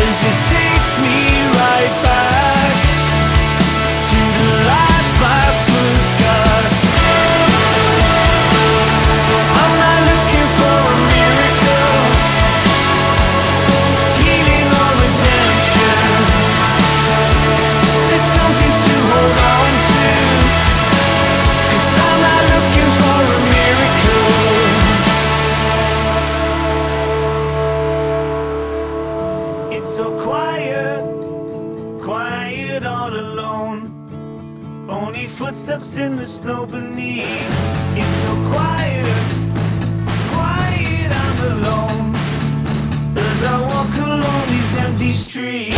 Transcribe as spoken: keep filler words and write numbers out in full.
'cause it takes me right back to the life I forgot. I'm not looking for a miracle, healing or redemption, just something to hold on to, 'cause I'm not looking for a miracle. It's so quiet, quiet all alone, only footsteps in the snow beneath. It's so quiet, quiet I'm alone, as I walk along these empty streets.